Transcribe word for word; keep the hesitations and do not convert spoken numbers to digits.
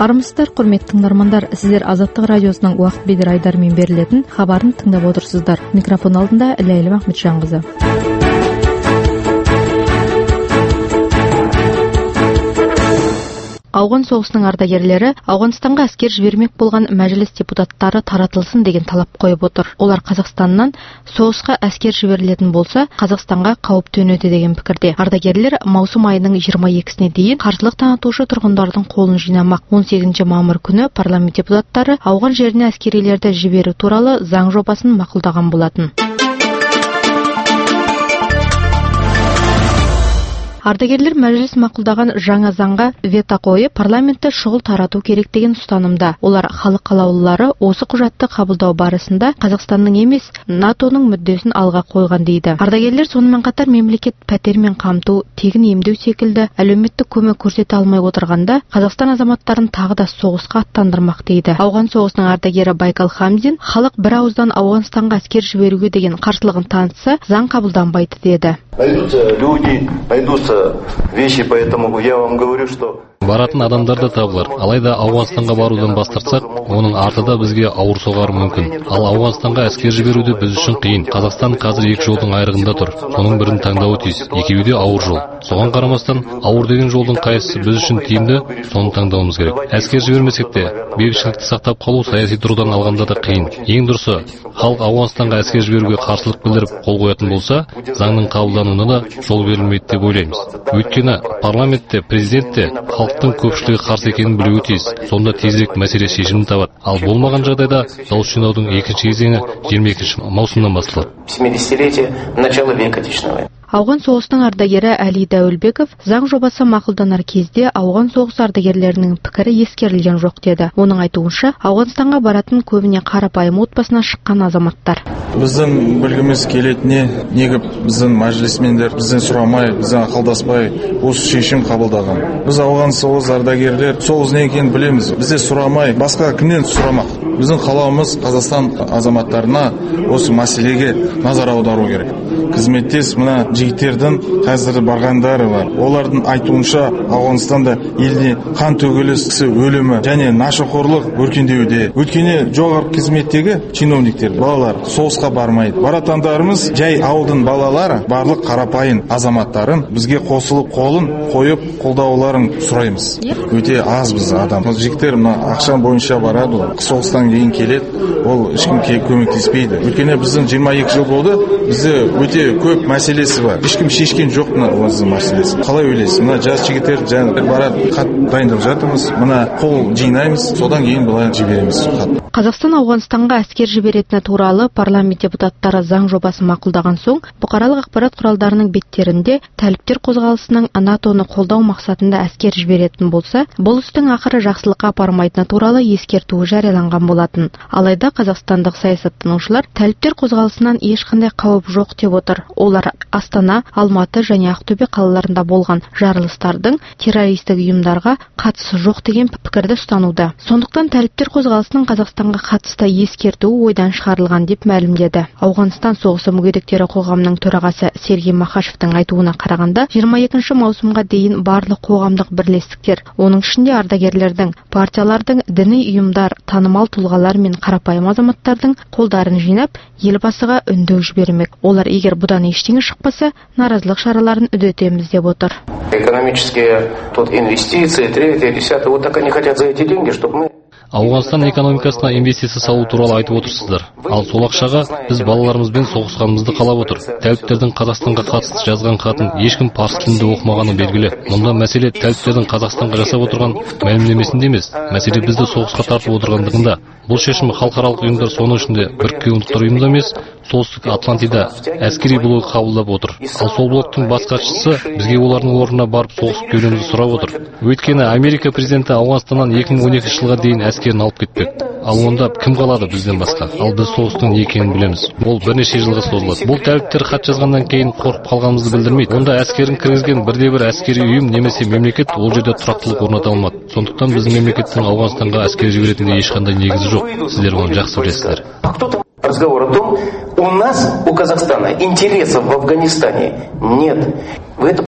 Армысыздар, құрметті тыңдармандар, сіздер Азаттық радиосының уақыт бедер айдарымен берілетін хабарын тыңдап отырсыздар. Микрофон алдында Ләйлім Ахметжанқызы. Ауған соғысының ардагерлері Ауғанстанға әскер жібермек болған мәжіліс депутаттары таратылсын деген талап қойып отыр. Олар Қазақстаннан соғысқа әскер жіберілетін болса, Қазақстанға қауіп төнеді деген пікірде. Ардагерлер маусым айының жиырма екісіне дейін қарсылық танытушы тұрғындардың қолын жинамақ. он сегізінші мамыр күні парламент депутаттары ауған жеріне әскерилерді жіберу туралы заң жобасын мақұлдаған болатын. Ардагерлер мәжіліс мақұлдаған жаңа заңға вето қойып, парламентті шұғыл тарату керек деген ұстанымда. Олар халық қалаулылары осы құжатты қабылдау барысында Қазақстанның емес, натоның мүддесін алға қойған дейді. Ардагерлер сонымен қатар мемлекет пәтермен қамту, тегін емдеу секілді әлеуметтік көмек көрсете алмай отырғанда, Қазақстан азаматтарын тағы да соғысқа аттандырмақ дейді. Ауған соғысының ардагері Байкал Хамзин, халық бір ауыздан Ауғанстанға әскер жіберуге деген қарсылығын танытса, заң қабылданбайды деді. Найдутся люди, найдутся вещи, поэтому я вам говорю, что... Баратын адамдар да табылар. Алайда Ауғанстанға барудан бас тартсақ, оның артында бізге ауыр соғары мүмкін. Ал Ауғанстанға әскер жіберуді біз үшін қиын. Қазақстан қазір екі жолдың айрығында тұр. Соның бірін таңдауы тиіс. Екеуі де ауыр жол. Соған қарамастан, ауыр деген жолдың қайсысы біз үшін тиімді, соны таңдауымыз керек. Әскер жібермесек те, бейбітшілікті сақтап қалу саяси тұрғыдан алғанда да қиын. Ең дұрысы, халық Ауғанстанға әскер жіберуге қарсылық білдіріп қол қоятын болса, заңның қабылдануына да жол берілмейді деп ойлаймыз. Өйткені парламентте, президентте халықтың көпшілігі қарсы екенін білуі тиіс. Сонда тезірек мәселе шешімін табады. Ал болмаған жағдайда дауыс жинаудың екінші кезеңі жиырма екінші маусымнан басталады. семидесятилетие начала Великой Отечественной войны. Ауған соғысының ардагері Әли Дәуілбеков заң жобасы мақұлданар кезде ауған соғыс ардагерлерінің пікірі ескерілген жоқ деді. Оның айтуынша, Ауғанстанға баратын көбіне қарапайым отбасынан шыққан азаматтар. Біздің білгіміз келетіне неге біздің мәжілісмендер бізден сұрамай, бізден ақылдаспай осы шешім қабылдаған. Біз ауған соғыс ардагерлер соғыс не екенін білеміз. Бізде сұрамай, басқа кімнен сұрамақ? Біздің қалауымыз Қазақстан азаматтарына осы мәселеге назар аудару керек. Қызметтес мына жігіттердің қазір барғандары бар. Олардың айтуынша Ауғанстанда еліне қан төгіліс, кісі өлімі және нашақорлық өркендеуде. Өйткені жоғары қызметтегі чиновниктер, балалар соғысқа бармайды. Баратандарымыз жай ауылдың балалары, барлық қарапайым азаматтарын бізге қосылып қолын қойып қолдауларын сұраймыз. Өте аз біз адам. Жігіттер мына ақшам бойынша барады, соғыстан кейін келеді. Ол ешкім көмектеспейді. Өйткені біздің жиырма екі жыл болды, бізде өте көп мәселесі бар. Ешкім шешкен жоқ мына осы мәселесі. Қалай ойлайсыз? Мына жас жігіттер жаңа барады, хат дайындап жатырмыз. Мына қол жинаймыз, содан кейін былай жібереміз хат. Қазақстан Ауғанстанға әскер жіберетіні туралы парламент депутаттары заң жобасы мақұлдаған соң, бұқаралық ақпарат құралдарының беттерінде тәліптер қозғалысының натоны қолдау мақсатында әскер жіберетін болса, бұл істің ақыры жақсылыққа апармайтыны туралы ескертуі жарияланған болатын. Алайда қазақстандық саясаттанушылар тәліптер қозғалысынан ешқандай қауіп жоқ деп отыр. Олар Астана, Алматы және Ақтөбе қалаларында болған жарылыстардың террористік ұйымдарға қатысы жоқ деген пікірді ұстануда. Сондықтан тәліптер қозғалысының Қазақстанға қатысты ескертуі ойдан шығарылған деп мәлімдеді. Ауғанстан соғысы мүгедектері қоғамының төрағасы Сергей Махашевтың айтуына қарағанда, жиырма екінші маусымға дейін барлық қоғамдық бірлестіктер, оның ішінде ардагерлердің, партиялардың, діни ұйымдар, танымал тұлғалар мен қарапайым азаматтардың қолдарын жинап, елбасыға үндеу жібермек. Олар егер бұдан ештеңе шықпаса, наразылық шараларын үдетеміз деп отыр. Экономические тут инвестиции, третье, десятое, вот так они хотят за эти деньги, чтобы мы... Ауғанстан экономикасына инвестиция салу туралы айтып отырсыздар. Ал сол ақшаға біз балаларымызбен соғысқанымызды қалап отыр. Тәліптердің Қазақстанға қатысты жазған хатын ешкім парсы тілінде оқымағаны белгілі. Мұнда мәселе тәліптердің Қазақстанға жасап отырған мәлімдемесінде емес, мәселе бізді соғысқа тартып отырғандығында. Бұл шешім халықаралық ұйымдар, соның ішінде Біріккен ұлттар ұйымы емес, Солтүстік Атлантида әскери блок қабылдап отыр. Ал сол блоктың бас хатшысы бізге олардың орнына барып соғысып келуімізді сұрап отыр. Өйткені Америка президенті Ауғанстаннан екі мың он екінші жылға дейін әскерін алып кетпек. Ал онда кім қалады бізден басқа? Ал біз соғыстың не екенін білеміз. Ол бірнеше жылға созылады. Бұл тәліптер хат жазғаннан кейін қорқып қалғанымызды білдірмейді. Онда әскерін кіргізген бірде-бір әскери ұйым немесе мемлекет ол жерде тұрақтылық орната алмады. Сондықтан біздің мемлекеттің Ауғанстанға әскер жіберетінге ешқандай негізі жоқ. Сіздер оны жақсы білесіздер. Разговор о том, у нас, у Казахстана, интересов в Афганистане нет. Вы это